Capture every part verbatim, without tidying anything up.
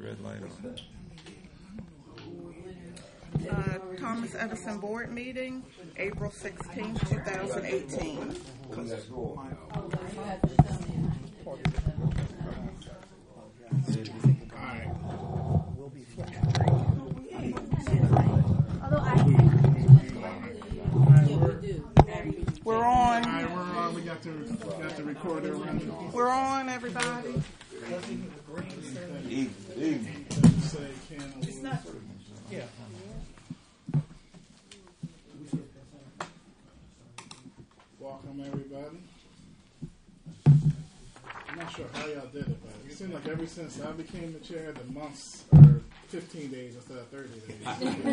red light on. Uh, Thomas Edison Board Meeting, April sixteenth, twenty eighteen. We're on. All right, we're on. We got the, we got the recorder running. We're on, everybody. Evening, evening. It's not. Yeah. Welcome, everybody. I'm not sure how y'all did it, but it seemed like ever since I became the chair, the months are fifteen days instead of thirty days.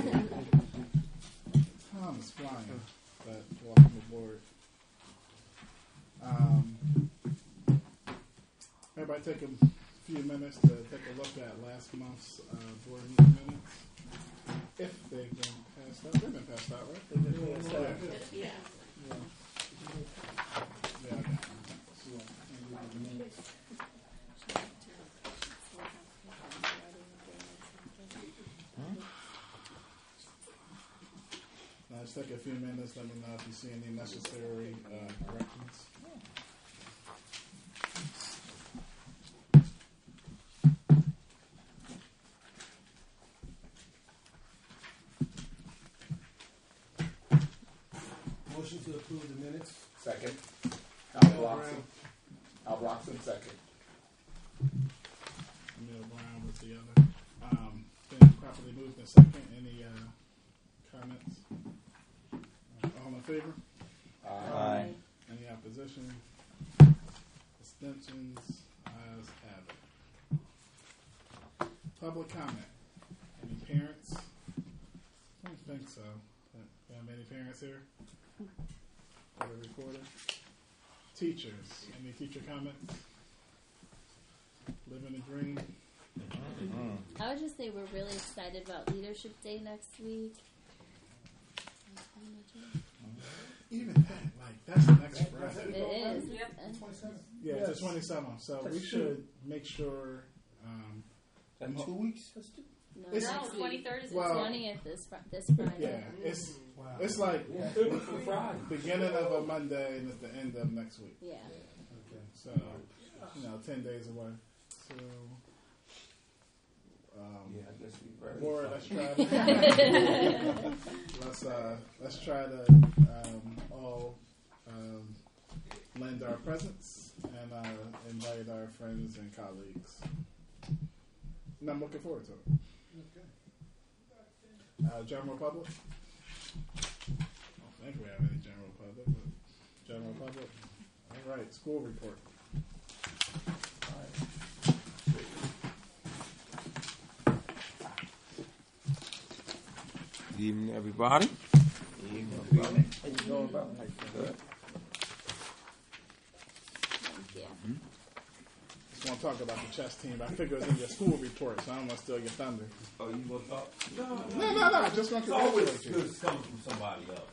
Time is flying, but welcome aboard. Um, everybody take a few minutes to take a look at last month's uh, board meeting minutes. If they've been passed out. They've been passed out, right? They've been passed out. Yeah. Yeah. Yeah, I got it. Now, just take a few minutes. Let me know if you see any necessary uh, corrections. Motion to approve the minutes. Second. Al Blockson. Al Blockson, second. Emil Brown was the other. Um, been properly moved in second. Any uh, comments? Uh, all in favor? Aye. Any opposition? Abstentions? Ayes have it. Public comment. Any parents? I don't think so. Do you have any parents here? For the recorder? Teachers. Any teacher comments? Living a dream? I would just say we're really excited about Leadership Day next week. Even that, like, that's the next Friday. It is. Yep. twenty-seventh. Yeah, Yes. it's the twenty-seventh. So we should make sure. Um, In two weeks? No, It's- next No, week. twenty-third is Well- twentieth this fr- this Friday. yeah, it's Wow. it's like Yeah, Friday. beginning of a Monday and it's the end of next week. Yeah. Okay. So you know, ten days away. So. Um, Yeah, I guess we ready. Laura, let's try to let's uh, let's try to um, all um, lend our presence and uh, invite our friends and colleagues. And I'm looking forward to it. Uh, general public. I don't think we have any general public, but general public. All right, school report. Good evening, everybody. Evening, everybody. How you doing, brother? Good. Thank you. Just want to talk about the chess team. I figure it's in your school report, so I don't want to steal your thunder. Oh, you want to talk? No, No, no, no. Just want to It's always congratulate you. good coming from somebody else.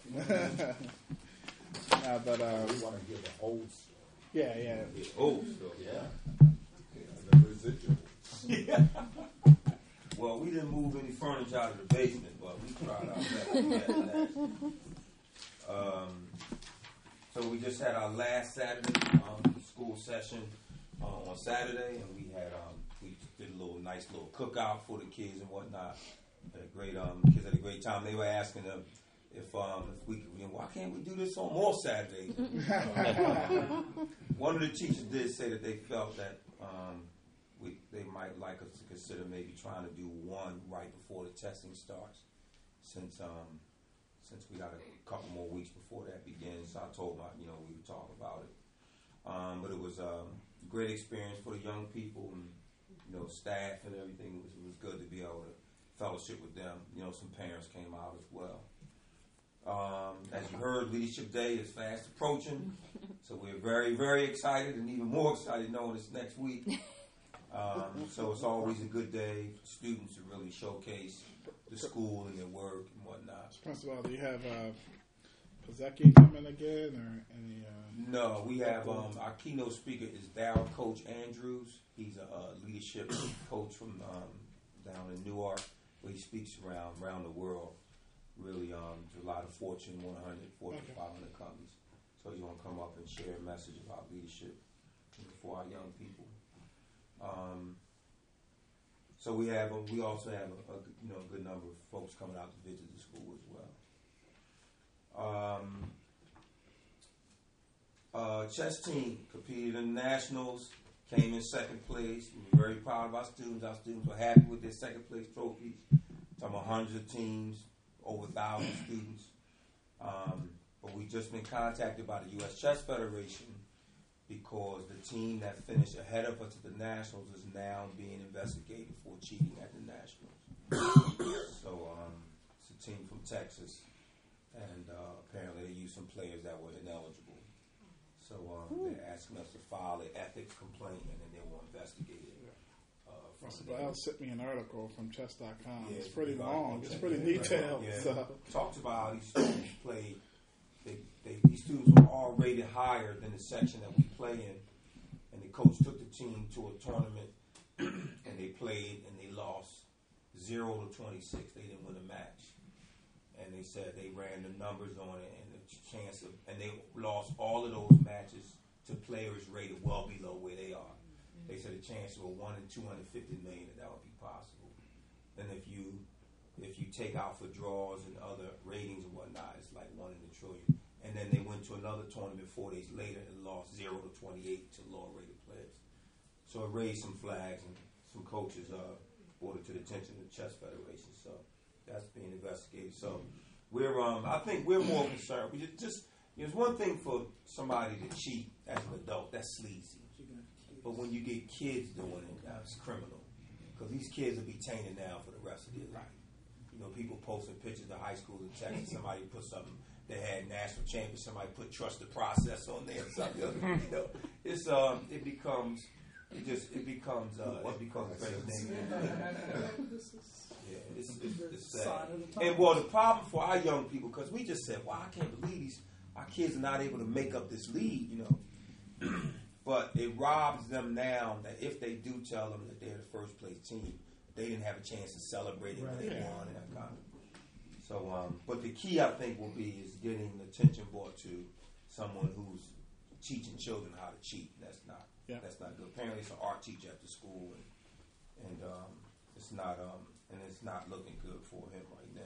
Nah, but uh, We want to give the whole yeah, yeah. Oh, so, yeah. The residual. Yeah. Well, we didn't move any furniture out of the basement, but we tried our best to get that. Um, so we just had our last Saturday um, school session uh, on Saturday, and we had um, we did a little nice little cookout for the kids and whatnot. Had a great um, kids had a great time. They were asking them if um, if we could, you know, why can't we do this on more Saturdays? One of the teachers did say that they felt that um, we they might like us to consider maybe trying to do one right before the testing starts, since um, since we got a couple more weeks before that begins. So I told my, you know, we would talk about it. Um, but it was um, a great experience for the young people and, you know, staff and everything. It was, it was good to be able to fellowship with them. You know, some parents came out as well. Um, as you heard, Leadership Day is fast approaching, so we're very, very excited, and even more excited knowing it's next week. Um, so it's always a good day for students to really showcase the school and their work and whatnot. Principal, do you have uh, Pizzecki coming again, or any? Uh, No, we have um, our keynote speaker is Darryl Coach Andrews. He's a uh, leadership coach from um, down in Newark, where he speaks around around the world. Really, um, to a lot of Fortune one hundred, Fortune Okay. five hundred companies. So he's gonna come up and share a message about leadership, you know, for our young people. Um, so we have, a, we also have a, a you know a good number of folks coming out to visit the school as well. Um, uh, chess team competed in the nationals, came in second place. We were very proud of our students. Our students were happy with their second place trophies. Talking about hundreds of teams, over a thousand students. Um, but we've just been contacted by the U S Chess Federation because the team that finished ahead of us at the nationals is now being investigated for cheating at the nationals. So um, it's a team from Texas, and uh, apparently they used some players that were ineligible. So um, they're asking us to file an ethics complaint, and then they will investigate it. Uh, from Mister there. Bell sent me an article from chess dot com. Yeah, it's pretty it's long. like- It's pretty yeah, detailed. yeah. So. Talks about how these students played. They, they, these students were all rated higher than the section that we play in, and the coach took the team to a tournament, and they played and they lost zero to twenty-six. They didn't win a match, and they said they ran the numbers on it, and the chance of, and they lost all of those matches to players rated well below where they are. They said the chance of a one in two hundred fifty million that that would be possible. And if you if you take out for draws and other ratings and whatnot, it's like one in a trillion. And then they went to another tournament four days later and lost zero to twenty-eight to lower rated players. So it raised some flags, and some coaches uh, brought it to the attention of the Chess Federation. So that's being investigated. So we're um I think we're more concerned. We just, just it's one thing for somebody to cheat as an adult. That's sleazy. But when you get kids doing it, that's criminal. Because these kids will be tainted now for the rest of their life. You know, people posting pictures of high school in Texas. Somebody put something, they had national champions. Somebody put trust the process on there or something. You know, it's um, it becomes, it just, it becomes, uh, it becomes very negative. Yeah, it's, it's, it's sad. And well, the problem for our young people, because we just said, "Wow, I can't believe these our kids are not able to make up this lead," you know. But it robs them now that if they do tell them that they're the first place team, they didn't have a chance to celebrate it when they won and that kind of. So, um, but the key I think will be is getting attention brought to someone who's teaching children how to cheat. That's not Yeah. that's not good. Apparently, it's an art teacher at the school, and, and um, it's not um, and it's not looking good for him right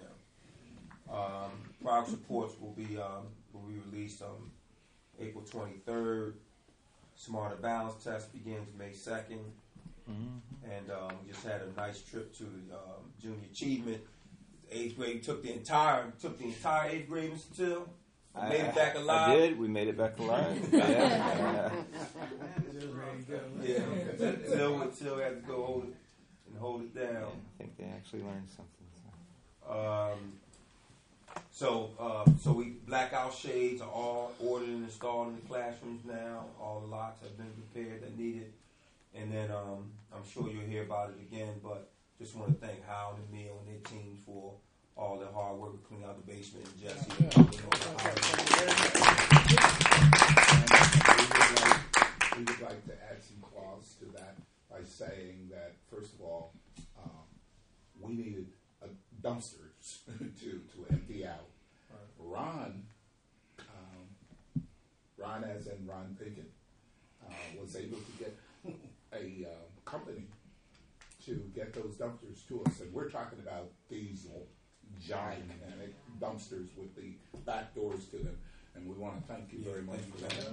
now. Um, progress reports will be um, will be released on April twenty-third. Smarter Balance test begins May second. Mm-hmm. And um, we just had a nice trip to um, Junior Achievement. Eighth grade took the entire took the entire eighth grade, Mister Till. I, Made it back alive. I did. We made it back alive. yeah. Yeah, Till Till had to go hold it and hold it down. I think they actually learned something. So. Um, so, uh, so we blackout shades are all ordered and installed in the classrooms now. All the lots have been prepared that needed, and then um, I'm sure you'll hear about it again. But just want to thank Howard and Neil and their teams for all their hard work to clean out the basement, and Jesse. Yeah. And all the We would like to add some clause to that by saying that, first of all, um, we needed uh, dumpsters to, to empty out. Ron, um, Ron as in Ron Pinkett, uh, was able to get a um, company to get those dumpsters to us. And we're talking about diesel, gigantic dumpsters with the back doors to them. And we want to thank you very much for that.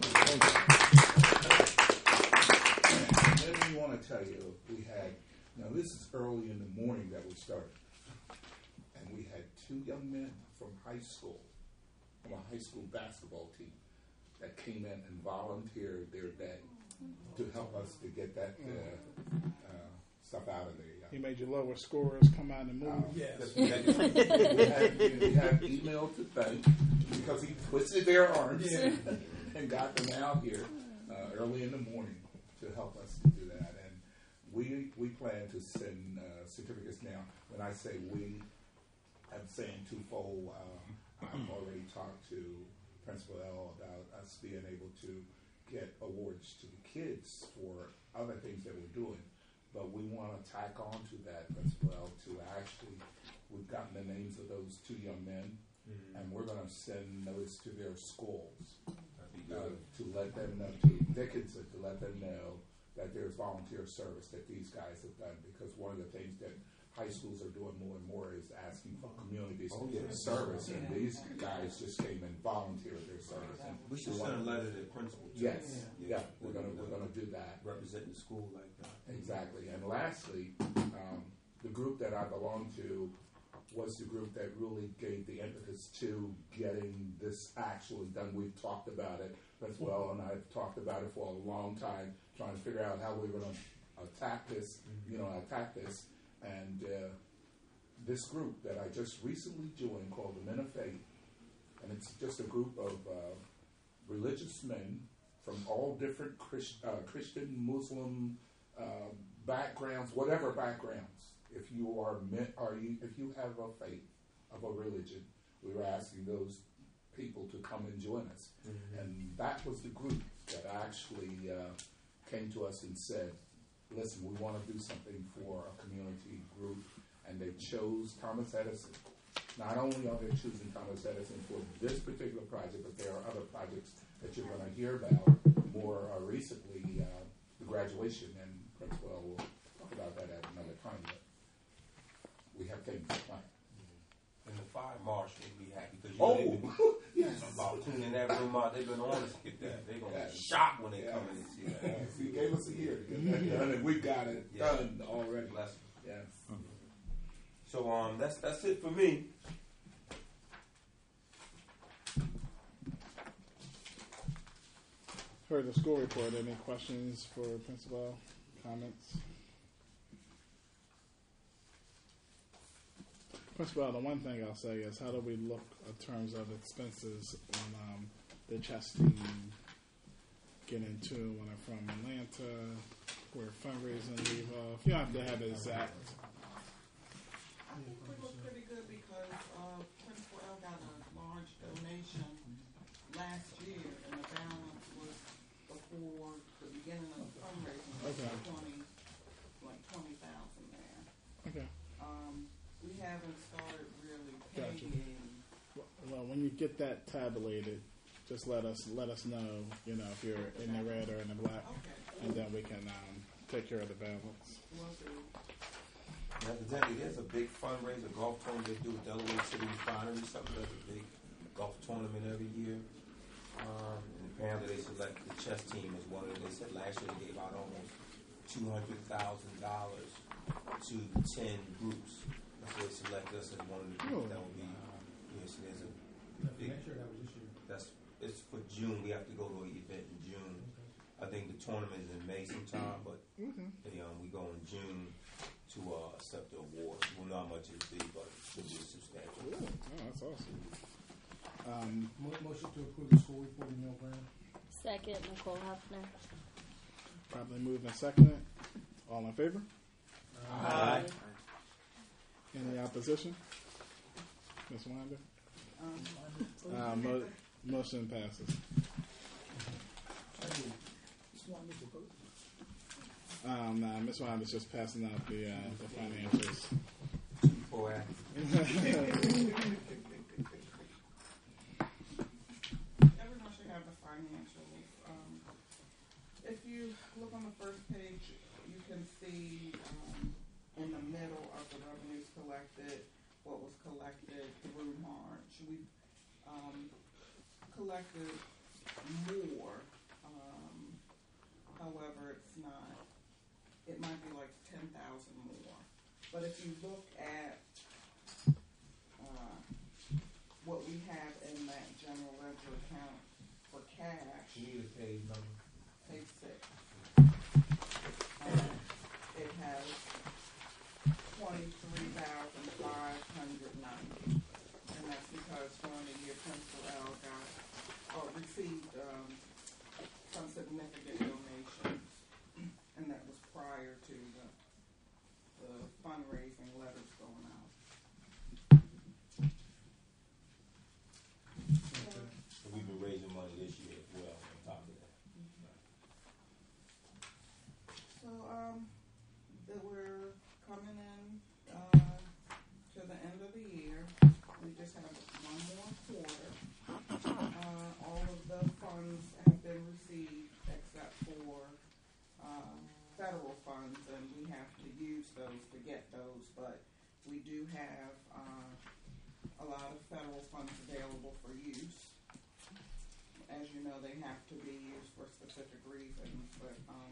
And then we want to tell you, we had, now this is early in the morning that we started. And we had two young men from high school, from a high school basketball team, that came in and volunteered their day to help us to get that uh, uh, stuff out of there. He made your lower scorers come out and move. Um, yes. we, had, we, had, we had email to thank because he twisted their arms Yeah. and got them out here uh, early in the morning to help us to do that. And we we plan to send uh, certificates now. When I say we, I'm saying twofold. Uh, I've already talked to Principal L about us being able to get awards to the kids for other things that we're doing. but we want to tack on to that as well to actually, we've gotten the names of those two young men, Mm-hmm. and we're going to send notice to their schools That'd be uh, good. to let them know, to Dickinson, to let them know that there's volunteer service that these guys have done, because one of the things that high schools are doing more and more is asking for community Oh, yeah. service, and these guys just came and volunteered their service. And We should we send a wanna- letter to the principal. too. Yes, yeah, we're gonna we're gonna do that. Representing the school like that. Exactly. And lastly, um, the group that I belong to was the group that really gave the impetus to getting this actually done. We've talked about it as well, and I've talked about it for a long time, trying to figure out how we we're going to attack this, you know, attack this. And uh, this group that I just recently joined, called the Men of Faith, and it's just a group of uh, religious men from all different Christ, uh, Christian, Muslim uh, backgrounds, whatever backgrounds. If you are meant, are you, if you have a faith of a religion, we were asking those people to come and join us, Mm-hmm. and that was the group that actually uh, came to us and said, "Listen, we want to do something for a community group," and they chose Thomas Edison. Not only are they choosing Thomas Edison for this particular project, but there are other projects that you're going to hear about more uh, recently, uh, the graduation, and Principal will talk about that at another time. But we have things planned. And the fire marshal will be happy because you know they've been Oh, yes. about cleaning that room out. They've been on us to get that. They're gonna be Yes. shocked when they Yes. come in and see that. Yes, he gave us a year to get that done, and we got it Yeah. done already. Bless 'em. Yes. So um, that's that's it for me. Heard the school report. Any questions for Principal? Comments? Principal, the one thing I'll say is, how do we look in terms of expenses on um, the chess team getting to when they're from Atlanta, where fundraising leave off? You don't have to have it exact. I think we look pretty good because uh, Principal L got a large donation last year, and the balance was before the beginning of the fundraising. was Okay. Twenty, like twenty thousand there. Okay. Um, we haven't started really Gotcha. paying. Well, when you get that tabulated, just let us let us know. You know, if you're in the red or in the black, Okay, and then we can um, take care of the balance. we'll do. And evidently, there's a big fundraiser golf tournament they do with Delaware City Refinery. Something does a big golf tournament every year. Um, and apparently, they select the chess team as one of them. They said last year they gave out almost two hundred thousand dollars to ten groups. So they select us as one of the groups that will be. Yes, there's a big. Next year, that was this year. That's it's for June. We have to go to an event in June. I think the tournament is in May sometime, but they, um, we go in June to uh, accept the award. We'll know how much it'll be, but it'll be substantial. Cool. Oh, that's awesome. Um, Mo- Motion to approve the school report email grant. Second, Nicole Huffner. probably moved and seconded. All in favor? Aye. Any opposition? Miz Wanda? Um, Uh, mo- motion passes. Um, nah, Miz Wanda's just passing out the uh, the financials. Boy, Everyone should have the financials. Um, if you look on the first page, you can see um, in the middle of the revenues collected, what was collected through March. We um, collected more, um, however, it's not, it might be like ten thousand more. But if you look at uh, what we have in that general ledger account for cash, you need a page number. page six, um, it has twenty-three thousand five hundred ninety, and that's because during the year Principal L got or received um, some significant donations, and that was prior to the, the fundraising letters going out. So we've been raising money this year as well on top of that. have uh, a lot of federal funds available for use. As you know, they have to be used for specific reasons, but um,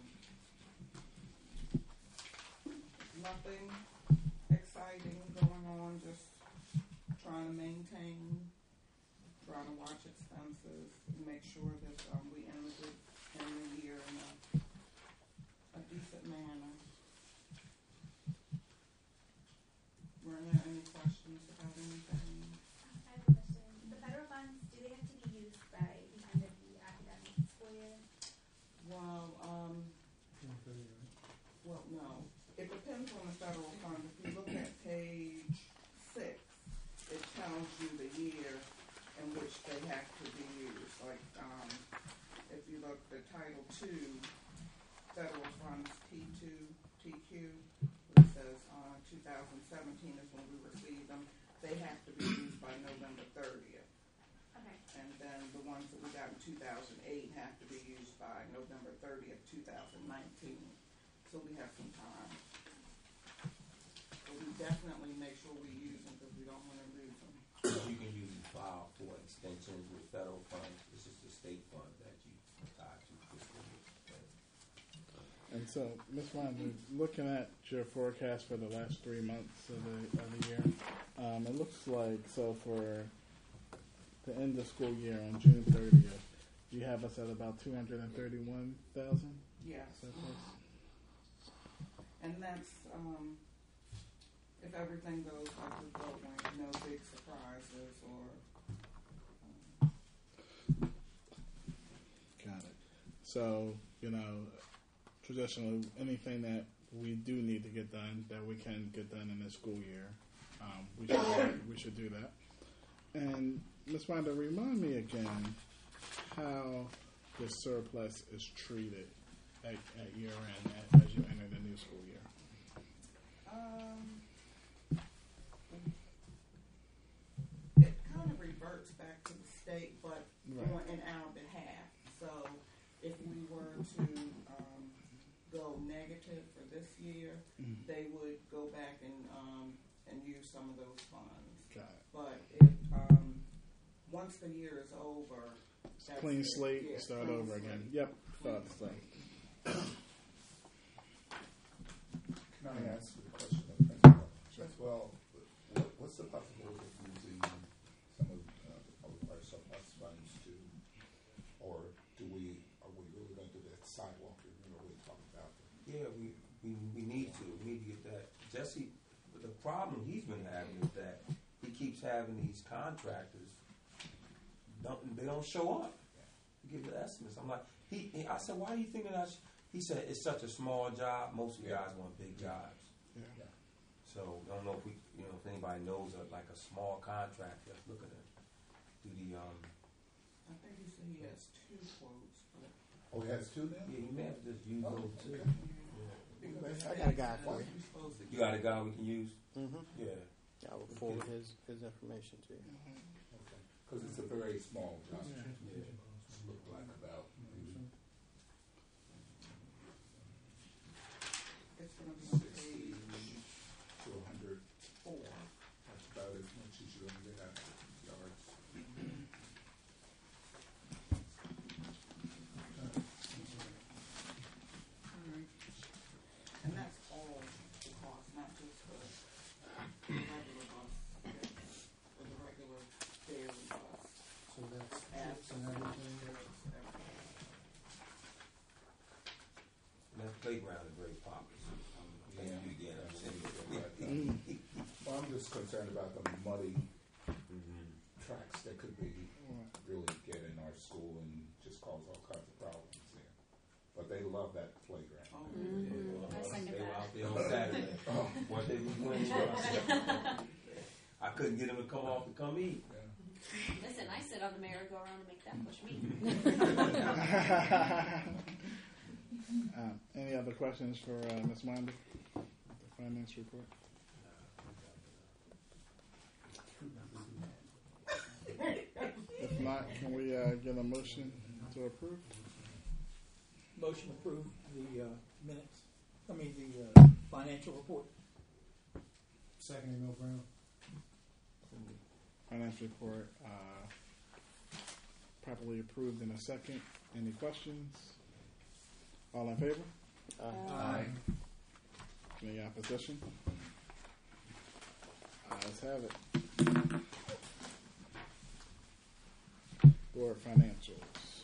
nothing exciting going on, just trying to maintain, trying to watch expenses, and make sure that um, we end the, good, end the year in a, a decent manner. Were there any questions about anything? I have a question. The federal funds, do they have to be used by the end of the academic school year? Well, um, well, no. It depends on the federal fund. If you look at page six, it tells you the year in which they have to be used. Like, um, if you look at Title two, federal funds T two, T Q, it says uh, two thousand seventeen is when we receive them. They have to be used by November thirtieth. Okay. And then the ones that we got in two thousand eight have to be used by November thirtieth, two thousand nineteen. So we have some time. But we definitely make sure we use them because we don't want to lose them. You can usually file for extensions with federal funds. This is the state fund that you tie to fiscal year. And so, Miz Wanda, looking at your forecast for the last three months of the, of the year, um, it looks like, so for the end of school year on June thirtieth, you have us at about two hundred thirty-one thousand dollars? Yes. And that's, um, if everything goes like we go, like no big surprises or. Um, Got it. So, you know, traditionally, anything that we do need to get done, that we can get done in this school year, um, we should we should do that. And Miz Wanda, remind me again how the surplus is treated at, at year end as, as you enter the new school year. Um, it kind of reverts back to the state, but Right. on in our behalf. So if we were to um, go negative for this year, Mm. they would go back and um, and use some of those funds. Got it. But if um, once the year is over, that's Clean it. slate, Yeah, start clean over slate. again. Yep, thought the same. Can I ask you a question of the principal? As well, what, what's the possibility of using some of uh, the public our surplus funds to, or do we, are we really going to do that sidewalk that we really talking about? Yeah, we, we we need to. We need to get that. Jesse, but the problem he's been having is that he keeps having these contractors, don't, they don't show up. He gives the estimates. I'm like, he, he I said, why are you thinking I sh-? He said, it's such a small job. Most of you guys want big jobs. Yeah. Yeah. So I don't know if we, you know, if anybody knows a, like a small contractor that's looking at do the um. I think he said he has two quotes, but Oh, he has two now? Yeah, you may have to just use Oh, those too. okay. because I got a guy for we're you. supposed to You got a guy we can use? Mm-hmm. Yeah. I will forward his, his information to you. Okay. Because it's a very small job. Yeah. Yeah. Look like about maybe It's going to be on sixty page to a hundred. four. That's about as much as you're going to get out of yards. Alright. And that's all the cost, not just the regular bus, or the regular daily bus. So that's Apps tips and everything. And that playground is very popular. Um, Yeah. you get it. Mm. Well, I'm just concerned about the muddy Mhm. tracks that could be really get in our school and just cause all kinds of problems there. But they love that playground. Oh, Mhm. Well, I second they were that. out there on Saturday. Oh, What they was doing. I couldn't get them to come off to come eat. yeah. Listen, I sit on the merry-go-round and make that push me. Uh, any other questions for uh, Miz Wanda? The finance report. If not, can we uh, get a motion to approve? Motion to approve the uh, minutes, I mean the uh, financial report. Second, Emil Brown. Finance report, uh, properly approved in a second. Any questions? All in favor? Aye. Any opposition? Ayes have it. Board financials.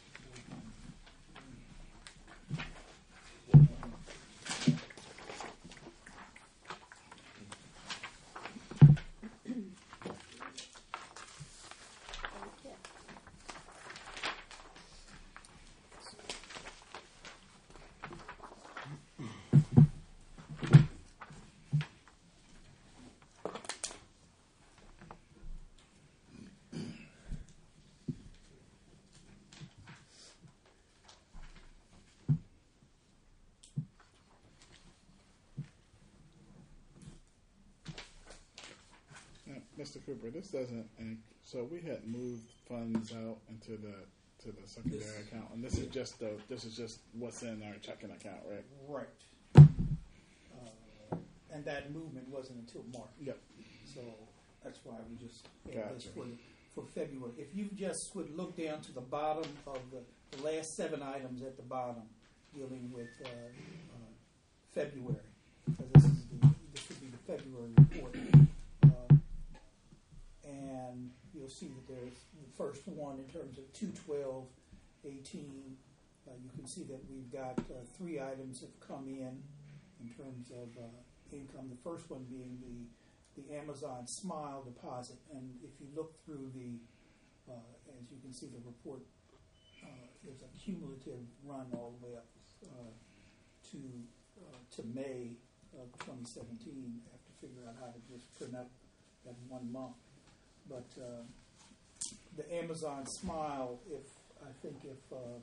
Mister Cooper, this doesn't, and so we had moved funds out into the to the secondary This- account, and this is just the this is just what's in our checking account, right? Right. Uh, and that movement wasn't until March. Yep. So that's why we just had this Gotcha. for, for February. If you just would look down to the bottom of the, the last seven items at the bottom dealing with uh, uh, February, because this is the this would be the February report. Uh, and you'll see that there's the first one in terms of two twelve eighteen. Uh, you can see that we've got uh, three items have come in in terms of uh, income. The first one being the the Amazon Smile deposit, and if you look through the, uh, as you can see, the report uh, is a cumulative run all the way up uh, to uh, to May of twenty seventeen. I have to figure out how to just print up that one month. But uh, the Amazon Smile, if I think if, uh,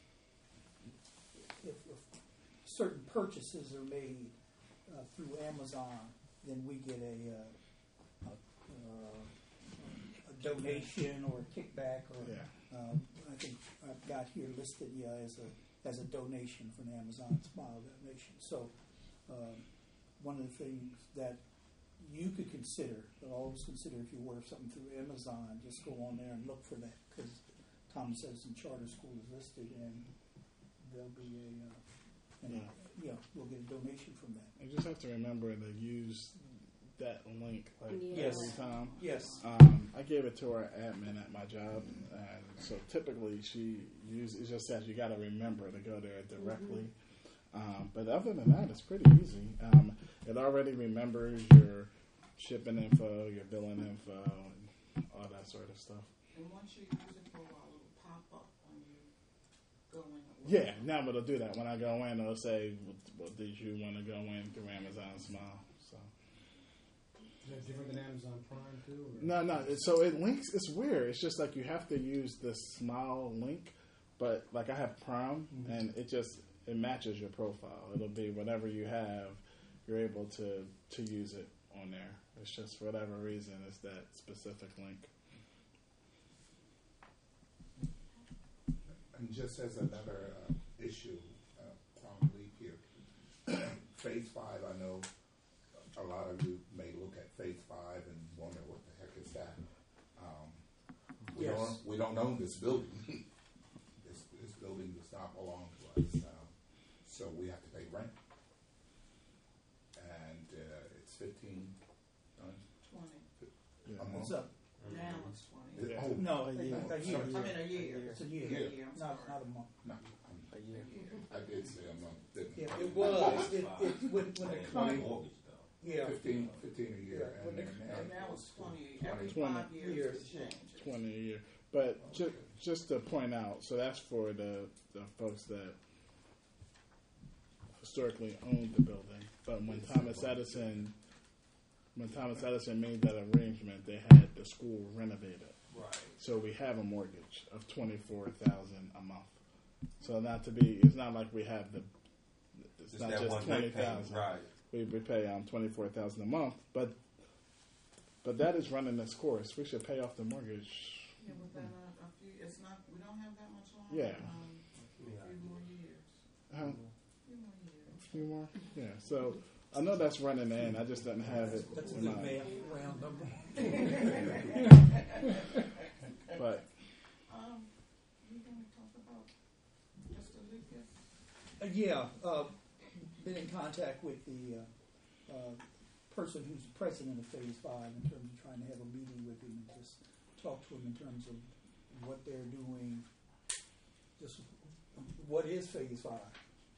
if if certain purchases are made uh, through Amazon, then we get a, uh, a, uh, a donation or a kickback, or Yeah. um, I think I've got here listed, yeah, as a as a donation for an Amazon Smile donation. So um, one of the things that you could consider, but always consider if you order something through Amazon, just go on there and look for that, because Thomas Edison Charter School is listed, and there'll be a, uh, and, Yeah. yeah, we'll get a donation from that. You just have to remember to use that link like Yes. every time. Yes. Um, I gave it to our admin at my job, and so typically she uses. It just says you got to remember to go there directly. Um, but other than that, it's pretty easy. Um, it already remembers your shipping info, your billing info, and all that sort of stuff. And once you use it for a while, it will pop up when you go in. Yeah, now it'll do that. When I go in, it'll say, well, did you want to go in through Amazon Smile? So. Is that different than Amazon Prime too? Or? No, no. it- So it links. It's weird. It's just like you have to use the Smile link, but like I have Prime, Mhm. and it just it matches your profile. It'll be whatever you have. You're able to to use it on there. It's just for whatever reason, it's that specific link. And just as another uh, issue, uh, probably here, Phase Five. I know a lot of you may look at Phase Five and wonder what the heck is that. Um, we Yes. don't we don't own this building. this this building does not belong to us, um, so we have to pay rent, and uh, it's fifteen uh, Twenty. Yeah. a month. What's up? Now it's twenty. It- Yeah. oh, No, a, A a year. year. I mean, a year. It's a year. Yeah. A year, I'm Not, sorry. not a month. no, A year. I did say a month. Didn't Yeah, I? it was. It, it, when, when the Twenty. con- yeah. Fifteen, fifteen a year, Yeah, and when then And now it's twenty. Twenty. Every Twenty. five years, Years. it changes. twenty a year. But ju- just to point out, so that's for the, the folks that historically owned the building. But when Thomas Edison, when Thomas Edison made that arrangement, they had the school renovated. Right. So we have a mortgage of twenty four thousand a month. So not to be, it's not like we have the, it's Just not that just one twenty big payment, thousand. right? We we pay um twenty four thousand a month, but but that is running its course. We should pay off the mortgage. Yeah, within a, a few, it's not, we don't have that much longer. Yeah. Um, a few more years. Uh, A few more years. a few more, yeah. So I know that's running in. I just didn't have it. That's a when good I- math round number. But Um, you gonna talk about Mister Lucas? Uh, yeah, uh, been in contact with the uh, uh, person who's president of Phase Five in terms of trying to have a meeting with him and just talk to him in terms of what they're doing. Just what is Phase Five,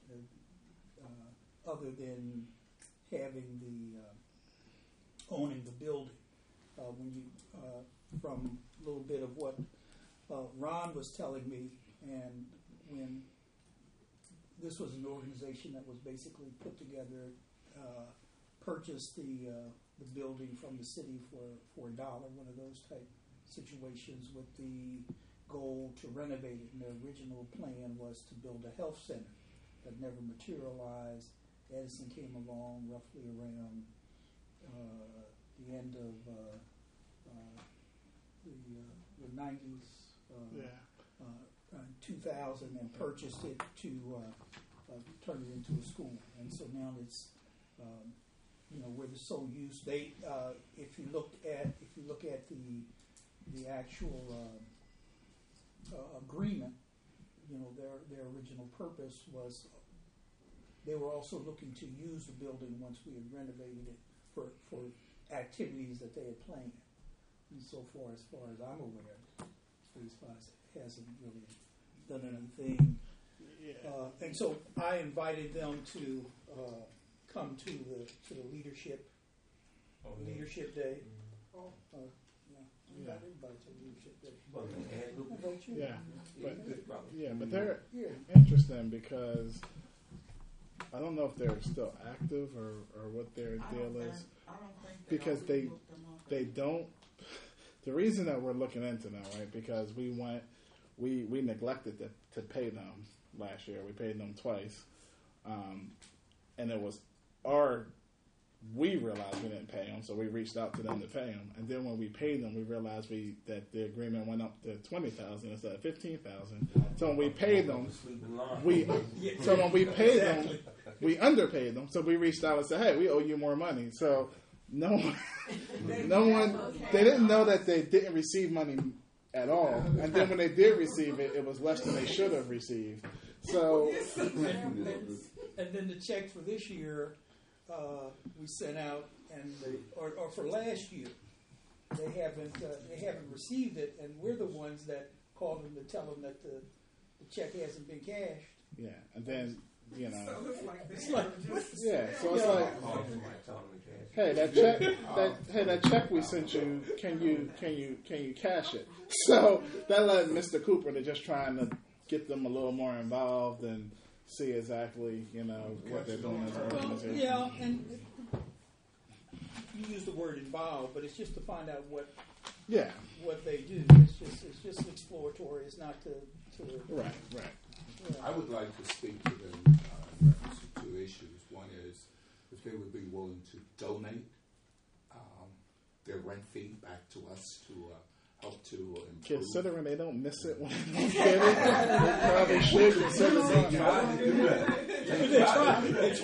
uh, other than having the uh, owning the building. Uh, when you uh, from a little bit of what uh, Ron was telling me, and when this was an organization that was basically put together, uh, purchased the uh, the building from the city for, for a dollar, one of those type situations, with the goal to renovate it. And their original plan was to build a health center that never materialized. Edison came along roughly around uh, the end of uh, uh, the, uh, the nineties, uh, yeah, uh, uh, two thousand, and purchased it to uh, uh, turn it into a school. And so now it's, um, you know, we're the sole use. They, uh, if you look at, if you look at the the actual uh, uh, agreement, you know, their their original purpose was they were also looking to use the building once we had renovated it for for activities that they had planned. And so far, as far as I'm aware, Phase Five hasn't really done anything. yeah. Uh, and so I invited them to uh, come to the to the leadership leadership day. Uh, yeah, I invite everybody to leadership day. I invite you. Yeah, but Good brother. yeah, but they're Yeah. interesting because I don't know if they're still active or, or what their I deal don't is. think- I don't think Because I they- looked them up. They don't. The reason that we're looking into them, right? Because we went, we we neglected to, to pay them last year. We paid them twice, um, and it was our. We realized we didn't pay them, so we reached out to them to pay them. And then when we paid them, we realized we that the agreement went up to twenty thousand instead of fifteen thousand. So when we paid them, we so when we paid them, we underpaid them. So we reached out and said, "Hey, we owe you more money." So no one, no one, they didn't know that they didn't receive money at all. And then when they did receive it, it was less than they should have received. So And then the check for this year, uh, we sent out, and the, or, or for last year, they haven't uh, they haven't received it, and we're the ones that called them to tell them that the, the check hasn't been cashed. yeah, and then you know, So it's like It's they like, were just yeah. So it's Yeah. like, hey, that check, that hey, that check we sent you, can you can you can you cash it? So that led Mister Cooper to just trying to get them a little more involved and see exactly, you know, what they're doing as an well, organization. yeah, and you use the word involved, but it's just to find out what Yeah, what they do. It's just it's just exploratory. It's not to to right, right. yeah. I would like to speak to them uh, in reference to two issues. One is if they would be willing to donate um, their rent fee back to us to uh, help to improve. Considering they don't miss it when they don't get it, they probably should consider doing They it. tried to do that. They try. They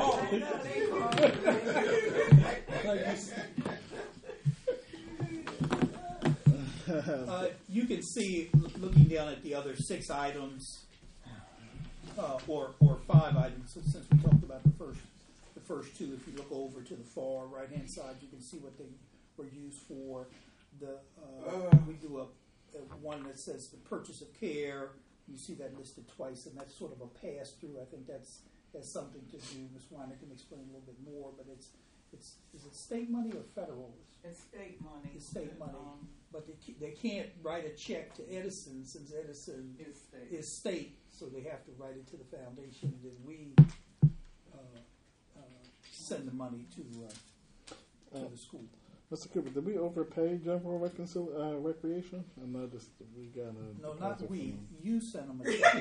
try. Uh, you can see, l- looking down at the other six items, uh, or or five items, since since we talked about the first the first two. If you look over to the far right hand side, you can see what they were used for. The uh, we do a, a one that says the purchase of care. You see that listed twice, and that's sort of a pass through. I think that's has something to do. Miz Weiner can explain a little bit more, but it's it's is it state money or federal? It's state money. It's state money. Um, But they, ca- they can't write a check to Edison since Edison it's state. is state, so they have to write it to the foundation. Then we uh, uh, send the money to uh, to Uh, the school. Mister Cooper, did we overpay general reconcil- uh, recreation? I noticed we got a No, not deposit we. from- You send them a check.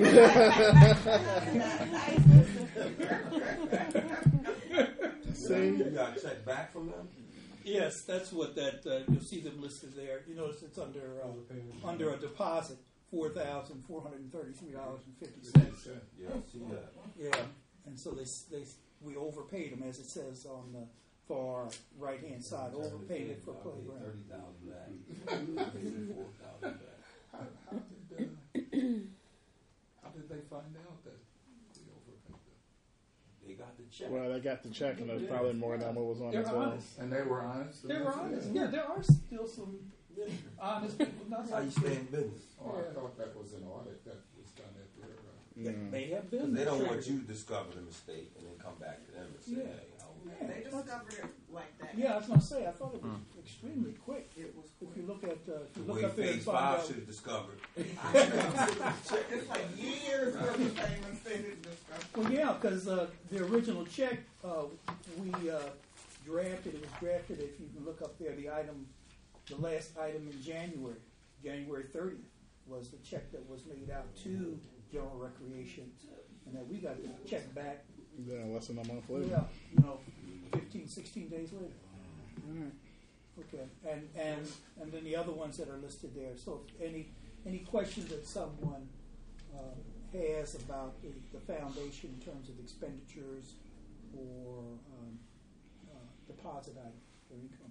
See, You got a check back from them? Yes, that's what that. Uh, you'll see them listed there. You notice it's under uh, under a deposit, four thousand four hundred and thirty-three dollars and fifty cents. Yeah, see that. Yeah, and so they s- they s- we overpaid them, as it says on the far right-hand side, overpaid it for playground. Thirty thousand back. Four thousand back. How, how did, uh, how did they find out that we overpaid them? They got the check. Well, they got the check, and it was probably more than what was on the They're bill. honest. And they were honest? They're about honest. it? Yeah, there are still some honest people. Not That's how you like stay in business. Oh, I thought that was an audit that was done at their, uh, Yeah. They have 'Cause been. they don't want triggered. you to discover the mistake and then come back to them and say, Yeah. hey, I was- Yeah, They that's- discovered it like that. Yeah, I was going to say, I thought it was extremely quick. It was If you look at, uh, if the you look way up there and Phase find Five out. should have discovered. It's like years worth of payments they didn't discuss. Well, yeah, because uh, the original check, uh, we uh, drafted, it was drafted, if you can look up there, the item, the last item in January, January thirtieth, was the check that was made out to General Recreation. And then we got the check back, Yeah, less than a month later. yeah, you know, fifteen, sixteen days later. All right. Okay, and, and, and then the other ones that are listed there. So if any, any questions that someone uh, has about the, the foundation in terms of expenditures or um, uh, deposit item or income?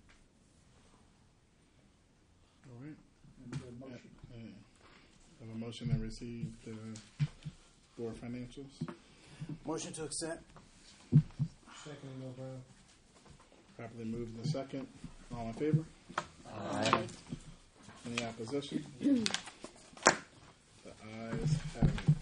All right. And the motion. Uh, have a motion to receive the board financials. Motion to accept. Second, no Brown. Properly moved in second. All in favor? Aye. Any opposition? The ayes have it.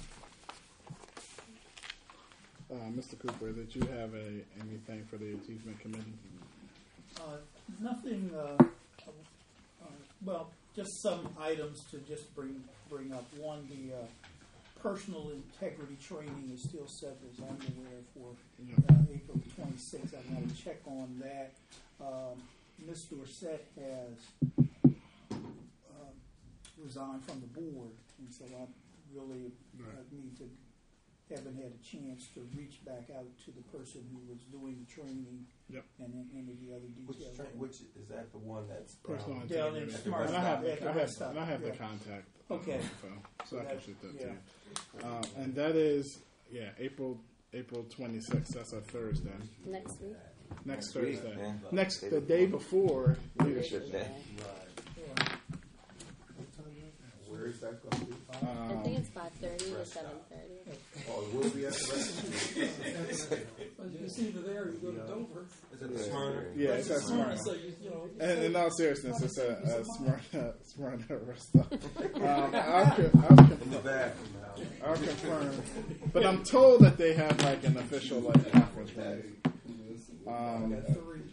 Uh, Mister Cooper, did you have a anything for the achievement committee? Uh, nothing, uh, uh, well, just some items to just bring bring up. One, the uh, personal integrity training is still set, as I'm aware, for Yeah. uh, April twenty-sixth. I'm going to check on that. Um, Miz Dorsett has um, resigned from the board, and so I really uh, Right. need to, haven't had a chance to reach back out to the person who was doing the training. Yep. And then any of the other Which, details. tra- which is that the one that's Personal brown? Down in integrity. Smart And I have, Stop, at the I rest have, stop, and I have the yeah. contact. Okay. info, so So I can that- shoot that yeah. to you. Um, and that is, yeah, April April twenty-sixth. That's a Thursday. Next week. Next Next week, Thursday. yeah. Next, Day the day before Leadership Day. Yeah. where is that going to be? I think Um, it's five thirty or seven thirty. Oh, it will be at the restaurant. It's either there or you go to Dover. Is it the Smyrna? yeah, it's at Smyrna. So you, you know, And in all seriousness, it's a, a Smyrna, Smyrna restaurant. Um, I'll, co- I'll, In the confirm, bathroom now. I'll confirm. But I'm told that they have like an official like conference room. Um, got three.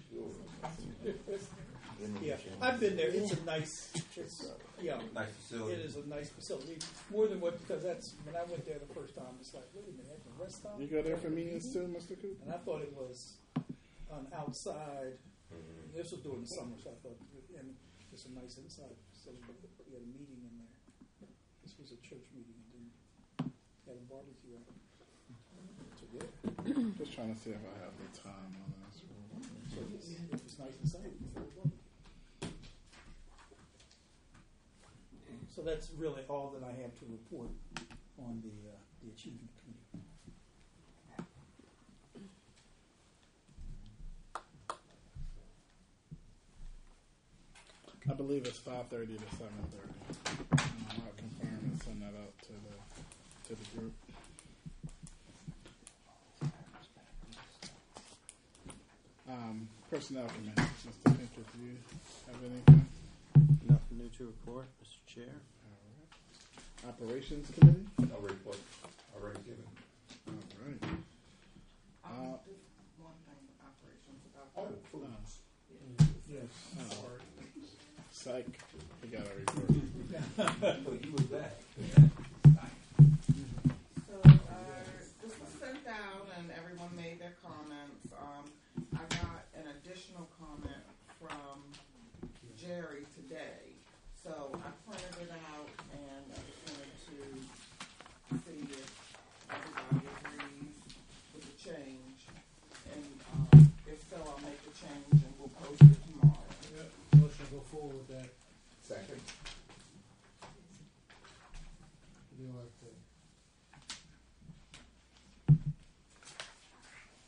Yeah, I've been there. It's a nice, it's, yeah, Nice facility. it is a nice facility. More than what, because that's, when I went there the first time, it's like, wait a minute, that's a rest stop? you go there for meetings too, Mister Cooper? And I thought it was an outside, Mhm. this was during the summer, so I thought, and it's a nice inside facility. We had a meeting in there. This was a church meeting, and then had a barbecue out. So, yeah, Just trying to see if I have the time on this. so it was, it was nice inside before the barbecue. So that's really all that I have to report on the, uh, the achievement committee. I believe it's five thirty to seven thirty. Um, I'll confirm and send that out to the to the group. Um, personnel committee, Mister Pinkett, do you have anything? Nothing new to report, Mister Chair. All right. Operations committee. No report already given. All right. I Uh, want to do one thing with operations about Oh, that. foods. Yes. Oh. Psych. We got a report. Oh, you was back. So, uh, this was sent out and everyone made their comments. Um, I got an additional comment from Jerry today. So I printed it out and I just wanted to see if everybody agrees with the change. And, um, if so, I'll make the change and we'll post it tomorrow. Motion to go forward with that. Second. Do you like that?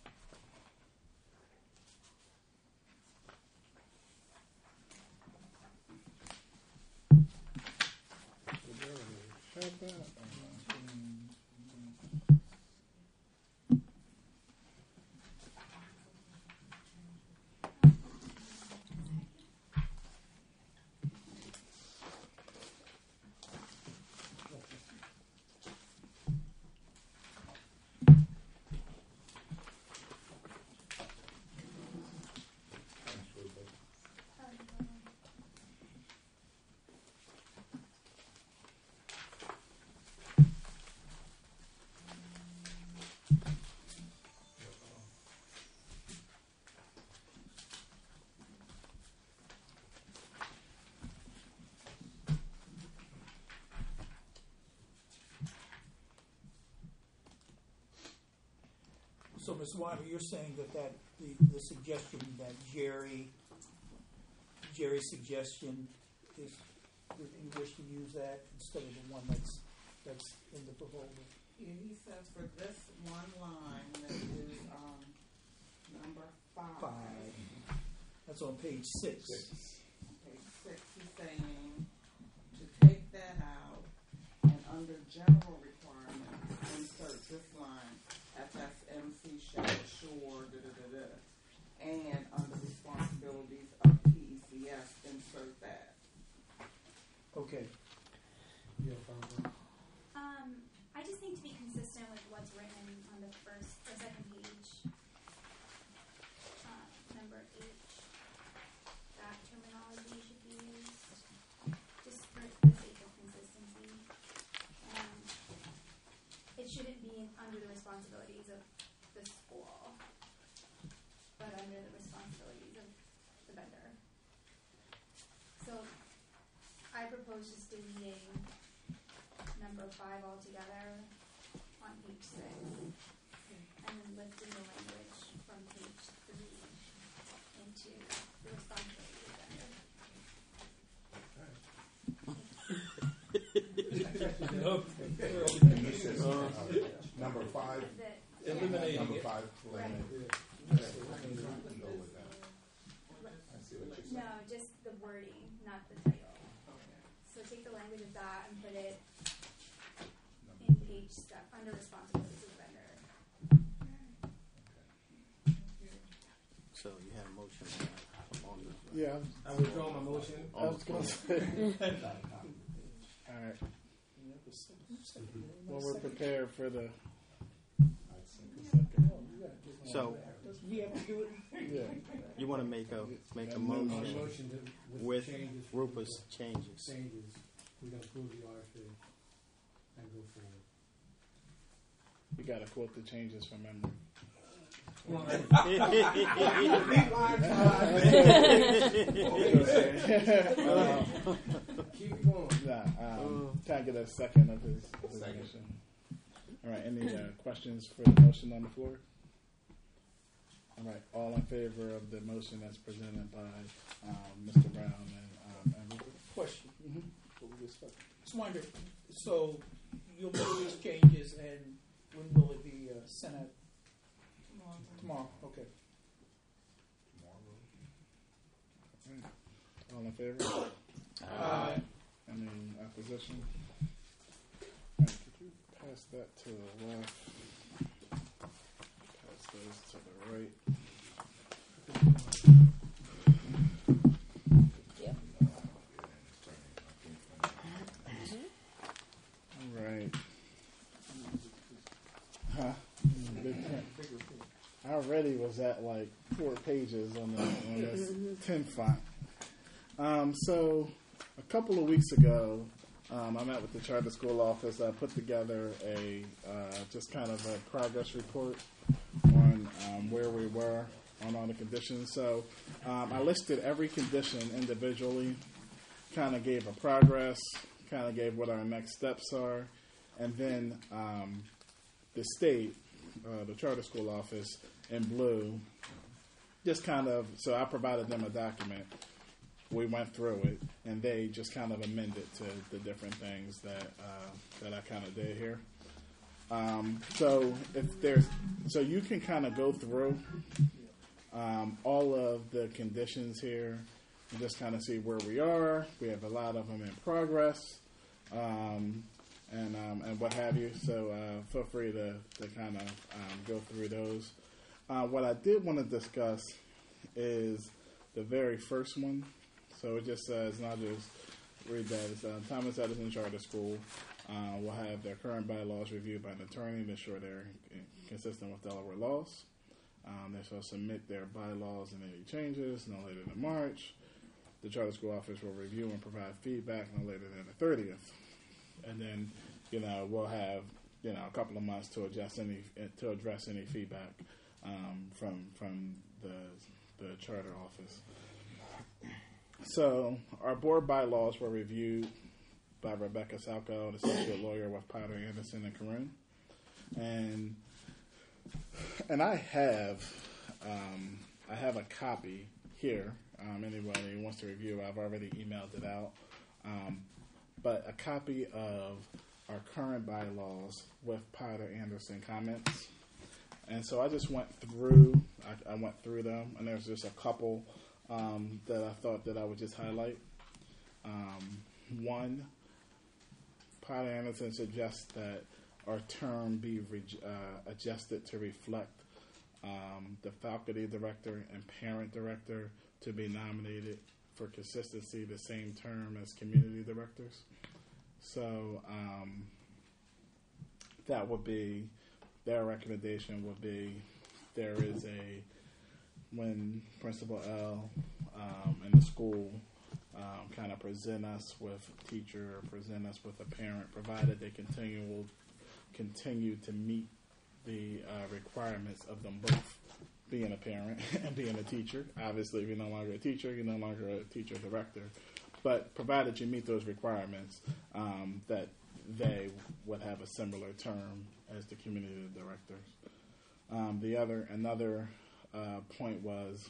So, Miz Weimer, you're saying that, that the, the suggestion that Jerry, Jerry's suggestion is, that you wish to use that instead of the one that's, that's in the proposal? Yeah, he says for this one line that is, um, number five. Five. That's on page six. Page six, he's saying to take that out and under general requirements, insert this line, F S M C shall assure, da da da da. And under responsibilities of P E C S, insert that. Okay. Yeah, fine. Um, I just think to be consistent with what's written on the first or second page, uh, number H, that terminology should be used, just for the sake of consistency. Um, it shouldn't be under the responsibilities of the school, but under the responsibilities of the vendor. So I propose just deleting number five altogether on page six, and then lifting the language from page three into the responsibility of the vendor. And this is, uh, number five, The, Eliminating number it. five, Right. eliminate. I can go with that. I see what you're saying. no, just the wording, not the title. So take the language of that and put it in page stuff under responsibilities of the vendor. So you had a motion uh, on the. Yeah, I withdraw my motion. I was going to say. All right. Well, we're prepared for the. So We have to do it. Yeah. you want to make a make a Amend My motion motion to, with, with changes. Rupus changes. Changes. We're gonna approve the R F A and go forward. We got to quote the changes from memory. Uh, Keep it going. Nah, um, can I get a second of his, of his Second. motion? All right, any uh, questions for the motion on the floor? All right, all in favor of the motion that's presented by um, Mister Brown and, um, and Rupert? Question. Mm-hmm. What we discussed. Just wonder, so you'll make these changes and when will it be uh, sent out? Tomorrow, okay. All in favor? Aye. Any opposition? All right, could you pass that to the left? Pass those to the right. Yep. All right. Huh? Big print. I already was at like four pages on, the, on this ten font. Um, so a couple of weeks ago, um, I met with the charter school office. I put together a uh, just kind of a progress report on um, where we were on all the conditions. So um, I listed every condition individually, kind of gave a progress, kind of gave what our next steps are, and then um, the state, uh, the charter school office in blue, just kind of, so I provided them a document. We went through it, and they just kind of amended to the different things that uh, that I kind of did here. Um, so if there's, so you can kind of go through um, all of the conditions here and just kind of see where we are. We have a lot of them in progress, um, and um, and what have you. So uh, feel free to to kind of um, go through those. Uh, what I did want to discuss is the very first one. So it just says, and I'll just read that. It's uh, Thomas Edison Charter School uh, will have their current bylaws reviewed by an attorney to ensure they're consistent with Delaware laws. Um, they shall submit their bylaws and any changes no later than March. The charter school office will review and provide feedback no later than the thirtieth. And then, you know, we'll have, you know, a couple of months to adjust any to address any feedback um, from from the the charter office. So our board bylaws were reviewed by Rebecca Salco, an associate lawyer with Potter, Anderson, and Caroon. And and I have, um, I have a copy here. Um, anybody who wants to review, I've already emailed it out. Um, but a copy of our current bylaws with Potter Anderson comments. And so I just went through, I, I went through them, and there's just a couple um, that I thought that I would just highlight. Um, one, Potter Anderson suggests that our term be re- uh, adjusted to reflect um, the faculty director and parent director to be nominated for consistency the same term as community directors. So um, that would be, their recommendation would be, there is a, when Principal L um, and the school um, kind of present us with teacher or present us with a parent, provided they continue, will continue to meet the uh, requirements of them both being a parent and being a teacher. Obviously, if you're no longer a teacher, you're no longer a teacher director. But provided you meet those requirements, um, that they would have a similar term as the community directors. Um, the other, another uh, point was,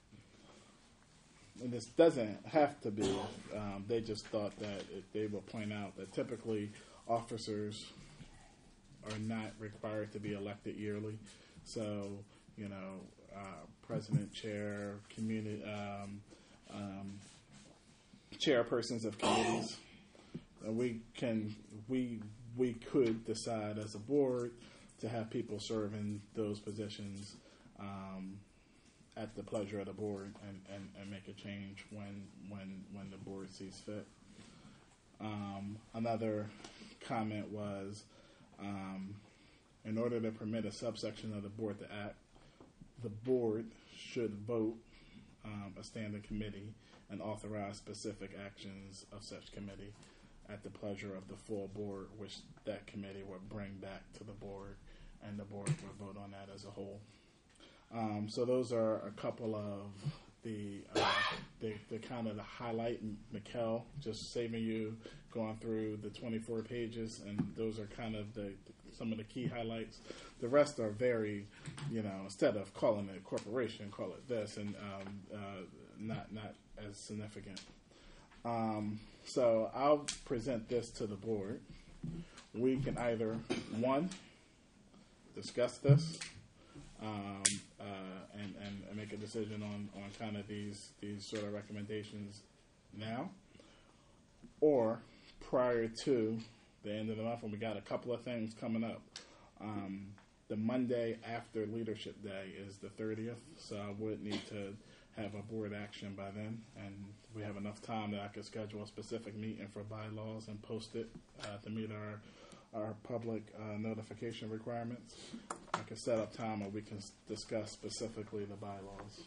and this doesn't have to be, um, they just thought that it, they would point out that typically officers are not required to be elected yearly. So, you know, uh, president, chair, community, um, um, chairpersons of committees, uh, we can, we we could decide as a board to have people serve in those positions um, at the pleasure of the board, and, and, and make a change when when when the board sees fit. Um, another comment was, um, in order to permit a subsection of the board to act, the board should vote um, a standing committee and authorize specific actions of such committee at the pleasure of the full board, which that committee would bring back to the board, and the board would vote on that as a whole. Um, so those are a couple of the, uh, the, the kind of the highlight. Mikkel, just saving you going through the twenty-four pages, and those are kind of the some of the key highlights. The rest are very, you know, instead of calling it a corporation, call it this, and um, uh, not not as significant. Um, so I'll present this to the board. We can either, one, discuss this um, uh, and, and, and make a decision on, on kind of these, these sort of recommendations now, or prior to the end of the month when we got a couple of things coming up. Um, the Monday after Leadership Day is the thirtieth, so I would need to have a board action by then, and we have enough time that I could schedule a specific meeting for bylaws and post it uh, to meet our our public uh, notification requirements. I could set up time where we can s- discuss specifically the bylaws.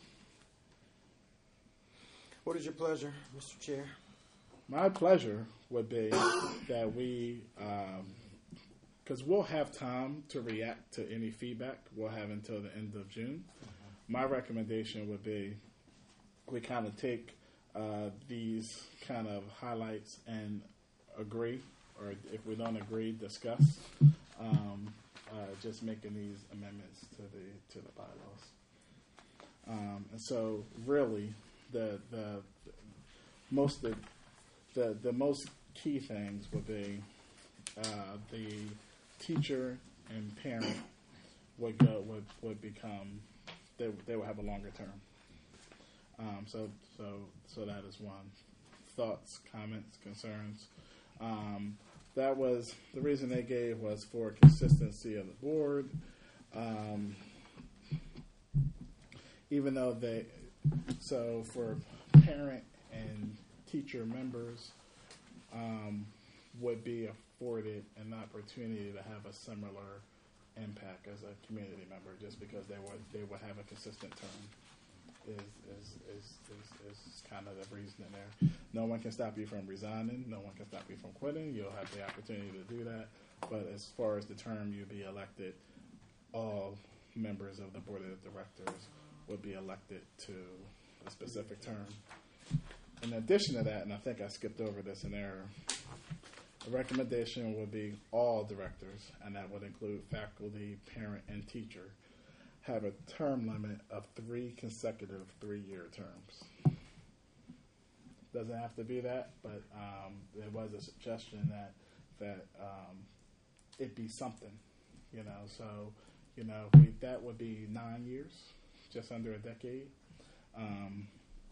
What is your pleasure, Mister Chair? My pleasure would be that we, because um, we'll have time to react to any feedback. We'll have until the end of June. Mm-hmm. My recommendation would be we kind of take uh, these kind of highlights and agree, or if we don't agree, discuss. Um, uh, just making these amendments to the to the bylaws. Um, and so, really, the the, the most the, the the most key things would be uh, the teacher and parent would go would would become they they would have a longer term. Um, so so so that is one. Thoughts, comments, concerns. Um, that was the reason they gave was for consistency of the board. Um, even though they, so for parent and teacher members um, would be afforded an opportunity to have a similar impact as a community member, just because they would they would have a consistent term. Is is, is is is kind of the reasoning there. No one can stop you from resigning. No one can stop you from quitting. You'll have the opportunity to do that. But as far as the term you be elected, all members of the board of directors would be elected to a specific term. In addition to that, and I think I skipped over this in error, the recommendation would be all directors, and that would include faculty, parent, and teacher. have a term limit of three consecutive three-year terms. Doesn't have to be that, but um, there was a suggestion that that um, it be something, you know. So, you know, we, that would be nine years, just under a decade. Um,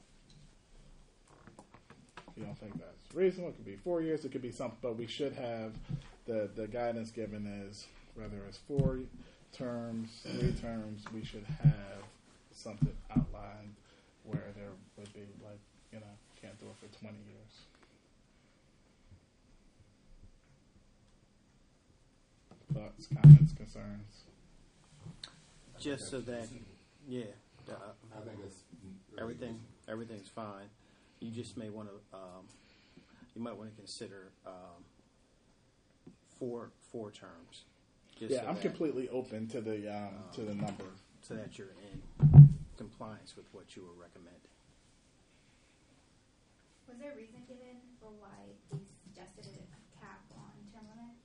you don't think that's reasonable? It could be four years. It could be something, but we should have the the guidance given is whether it's four terms, three terms. We should have something outlined where there would be like, you know, can't do it for twenty years. Thoughts, comments, concerns? Just so that, yeah, uh, I think it's really everything reasonable. everything's fine. You just may want to, um, you might want to consider um, four four terms. Just Yeah, so I'm that, completely open to the um, to the number. so that you're in compliance with what you were recommending. Was there a reason given for why they suggested a cap on term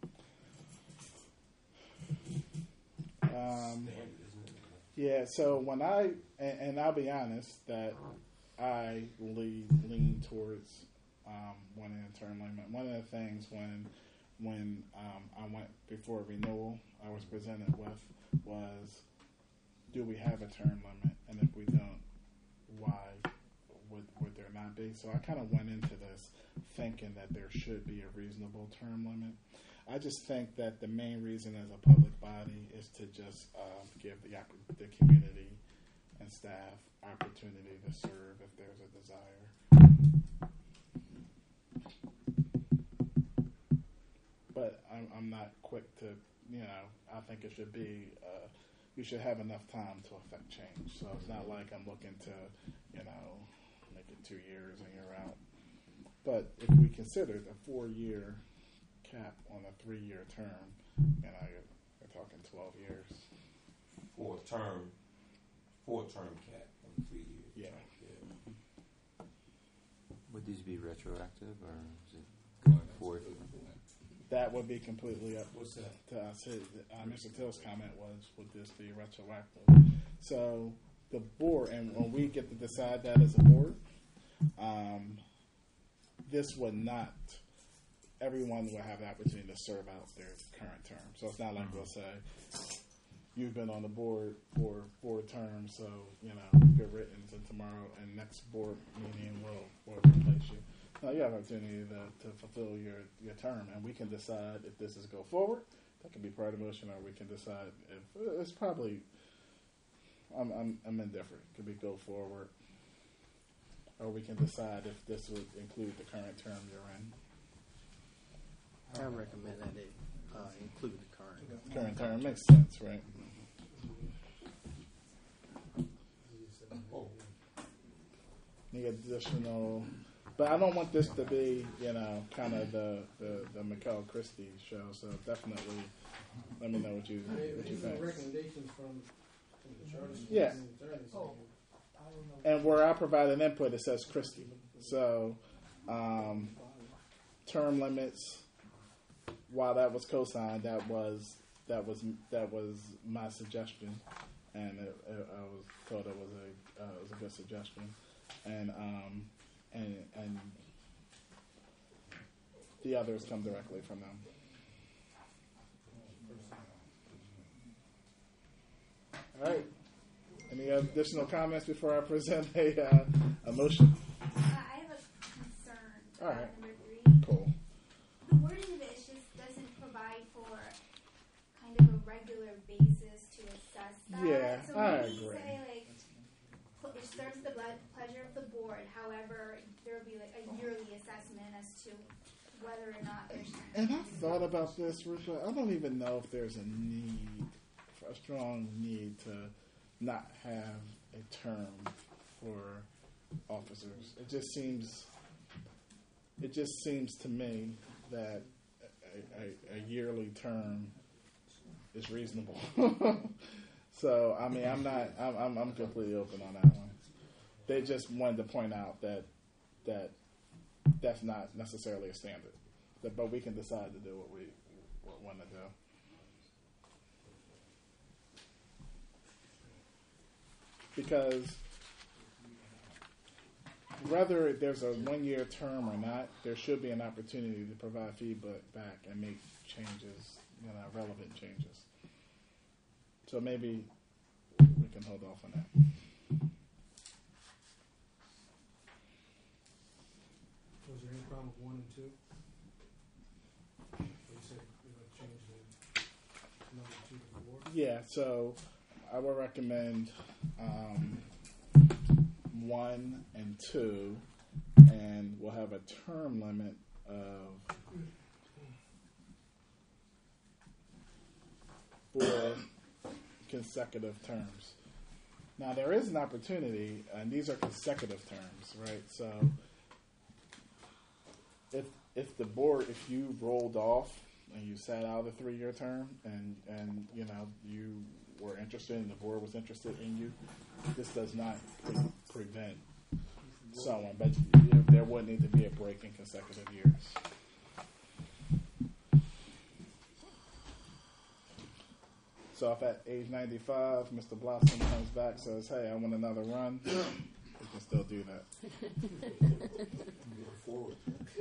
limit? Um, yeah, so when I and, and I'll be honest that I lean lean towards um, wanting a term limit. One of the things when when um, I went before renewal, I was presented with was, do we have a term limit? And if we don't, why would would there not be? So I kind of went into this thinking that there should be a reasonable term limit. I just think that the main reason as a public body is to just um, give the opp- the community and staff opportunity to serve if there's a desire. But I'm, I'm not quick to, you know, I think it should be, uh, you should have enough time to affect change. So it's not like I'm looking to, you know, make it two years and you're out. But if we considered a four-year cap on a three-year term, you know, you're, you're talking twelve years. For a term, for a term cap on three years. Yeah. Yeah. Would these be retroactive or is it going forward? That would be completely up What's that? to us. His, uh, Mister Till's comment was, would this be retroactive? So the board, and when we get to decide that as a board, um, this would not, everyone will have the opportunity to serve out their current term. So it's not like we'll say, you've been on the board for four terms, so, you know, good riddance, and tomorrow and next board meeting will will replace you. No, you have an opportunity to, to fulfill your, your term, and we can decide if this is go forward. That can be part of the motion, or we can decide if it's probably. I'm I'm, I'm indifferent. Could be go forward, or we can decide if this would include the current term you're in. I recommend that it uh, include the current. Current term makes sense, right? Oh, The additional, but I don't want this to be, you know, kind of the the, the Mikel Christie show. So definitely, let me know what you what you These are think. recommendations from from the charter schools Yeah. and attorneys. Oh. And where I provide an input, it says Christie. So um, term limits. While that was co-signed, that was that was that was my suggestion, and it, it, I was thought it was a uh, it was a good suggestion, and um, and and the others come directly from them. All right. Any additional comments before I present a uh, a motion? Uh, I have a concern All about right. number three. Cool. The wording of it just doesn't provide for kind of a regular basis to assess that. Yeah, so I maybe agree. say like pl- it serves the ble- pleasure of the board. However, there will be like a yearly assessment as to whether or not there's. And I thought about this, Ruth, but I don't even know if there's a need, a strong need to not have a term for officers. It just seems, it just seems to me that a, a, a yearly term is reasonable. So, I mean, I'm not, I'm, I'm, I'm completely open on that one. They just wanted to point out that that that's not necessarily a standard, but, but we can decide to do what we what want to do. because whether there's a one-year term or not, there should be an opportunity to provide feedback back and make changes, you know, relevant changes. So maybe we can hold off on that. Was there any problem with one and two? You said you would change the number two to four? Yeah, so I would recommend um, one and two, and we'll have a term limit of four consecutive terms. Now, there is an opportunity, and these are consecutive terms, right? So if if the board, if you rolled off and you sat out a three-year term, and, and you know, you were interested and the board was interested in you, this does not pre- prevent someone, but you know, there would need to be a break in consecutive years. So if at age ninety-five, Mister Blossom comes back and says, hey, I want another run, we can still do that. Move forward.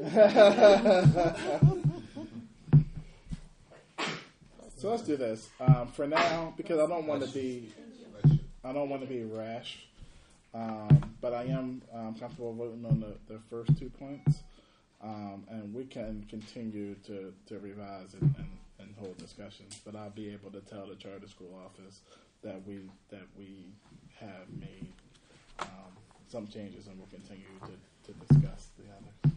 So let's do this. Um, for now, because I don't want to be, I don't want to be rash, um, but I am um, comfortable voting on the, the first two points, um, and we can continue to, to revise and, and, and hold discussions. But I'll be able to tell the charter school office that we that we have made um, some changes, and we'll continue to, to discuss the others.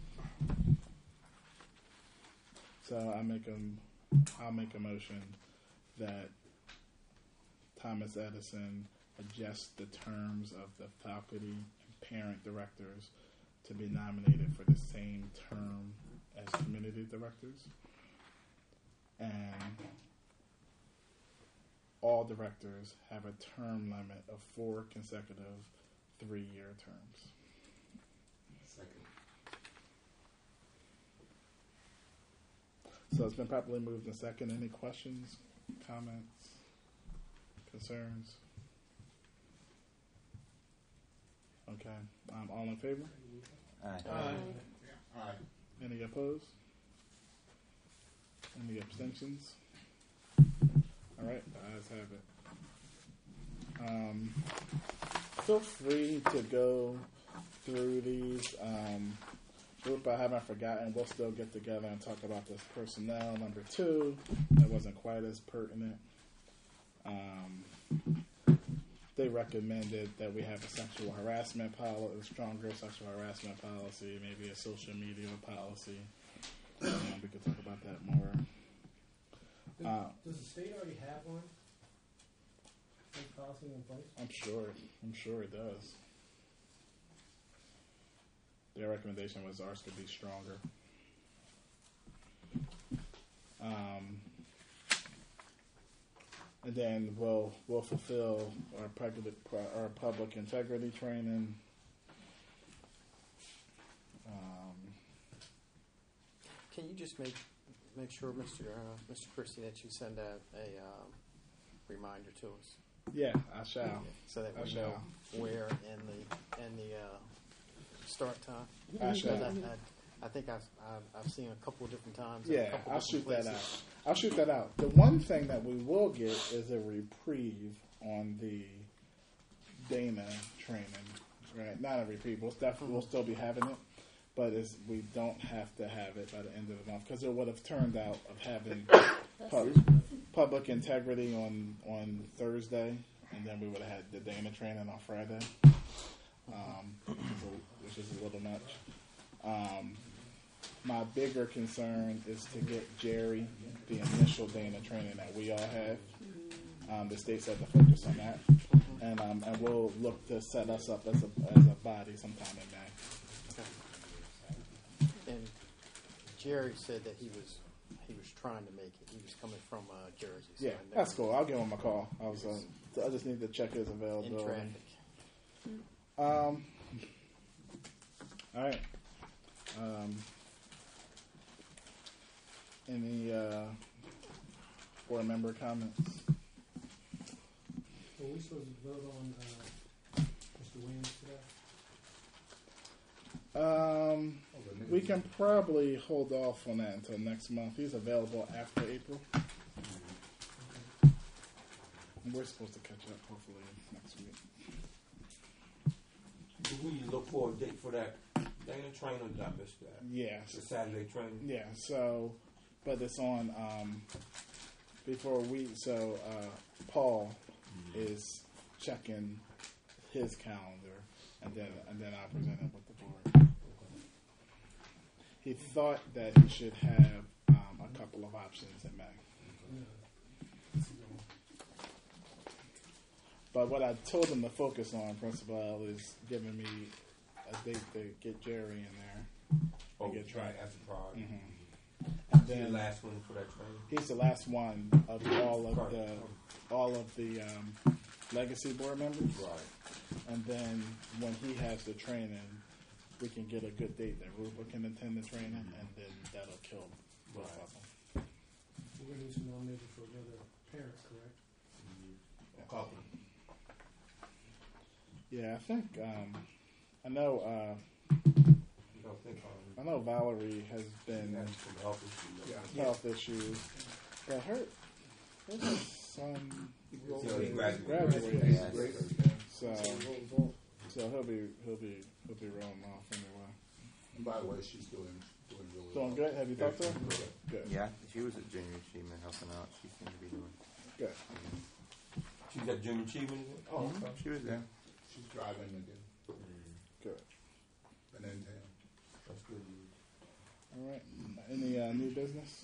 So I make them. I'll make a motion that Thomas Edison adjust the terms of the faculty and parent directors to be nominated for the same term as community directors. And all directors have a term limit of four consecutive three-year terms. Second. So it's been properly moved and second. Any questions, comments, concerns? Okay. Um, all in favor? Aye. Aye. Any opposed? Any abstentions? All right, the ayes have it. Um, feel free to go through these. Um, group I haven't forgotten, we'll still get together and talk about this personnel. Number two, that wasn't quite as pertinent. Um, they recommended that we have a sexual harassment policy, a stronger sexual harassment policy, maybe a social media policy. Um, we could talk about that more. Does, Uh, does the state already have one? Any policy in place? I'm sure, I'm sure it does. Their recommendation was ours could be stronger. Um, and then we'll we'll fulfill our public our public integrity training. Um, Can you just make make sure, Mister Uh, Mister Christie, that you send out a um, reminder to us, yeah, I shall. so that I we shall. know where and the and the uh, start time. I Because shall. I, I, I think I've, I've I've seen a couple of different times. in a Yeah, couple I'll different shoot that places. out. I'll shoot that out. The one thing that we will get is a reprieve on the Dana training, right? Not a reprieve. We'll, definitely, we'll still be having it, but it's, we don't have to have it by the end of the month because it would have turned out of having pub, public integrity on, on Thursday, and then we would have had the Dana training on Friday, um, which, is a, which is a little much. Um, my bigger concern is to get Jerry the initial Dana training that we all have. Um, the state said to focus on that, and um, and we'll look to set us up as a as a body sometime in May. And Jerry said that he was he was trying to make it. He was coming from uh, Jersey. So Yeah, I know that's cool. I'll give him a call. I was uh, I just need to check his In availability. traffic. Um. All right. Um. Any uh, board member comments? Were we supposed to vote on uh, Mister Williams today? Um, Oh, the new- we can probably hold off on that until next month. He's available after April. And we're supposed to catch up hopefully next week. Do we look for a date for that Dana train or did I miss that? Yeah. The Saturday train? Yeah, so, but it's on, um, before we, so, uh, Paul is checking his calendar, and then, and then I'll present it with the board. He thought that he should have, um, a couple of options in May. But what I told him to focus on, Principal L, is giving me a date to get Jerry in there. Oh, get right, tried. that's a priority. Mm-hmm. Is he Then- the last one for that train? He's the last one of all of the all of the um, legacy board members, Right. and then when he has the training, we can get a good date that Ruba can attend the training, and then that'll kill both of them. We're going to need some nominations for another parents, correct? A couple. Yeah, I think um, I know. Uh, You don't think um, I know Valerie has she been has some health issues? Yeah. health issues, but her her son So he graduated. graduated, Yes. Great. so so he'll be he'll be he'll be rolling off anyway. And by the way, she's doing doing really Doing well. good. Have you talked to her? Good. Good. Yeah, she was at junior achievement helping out. She seemed to be doing. Good. She's at Junior Achievement? is it? Oh, okay. She was there. She's driving again. Good. And then town. That's good news. All right. Any uh, new business?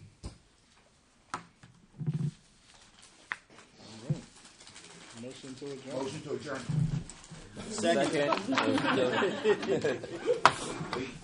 All right. Motion to adjourn. Motion to adjourn. Second. Second.